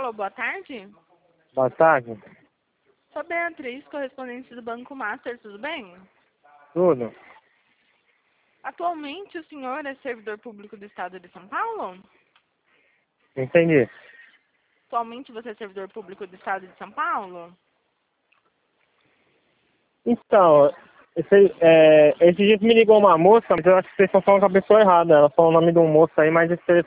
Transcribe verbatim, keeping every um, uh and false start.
Alô, boa tarde. Boa tarde. Sou Beatriz, correspondente do Banco Master, tudo bem? Tudo? Atualmente o senhor é servidor público do Estado de São Paulo? Entendi. Atualmente você é servidor público do Estado de São Paulo? Então, esse, é, esse dia me ligou uma moça, mas eu acho que vocês estão falando com a pessoa errada. Ela falou o nome de um moço aí, mas esse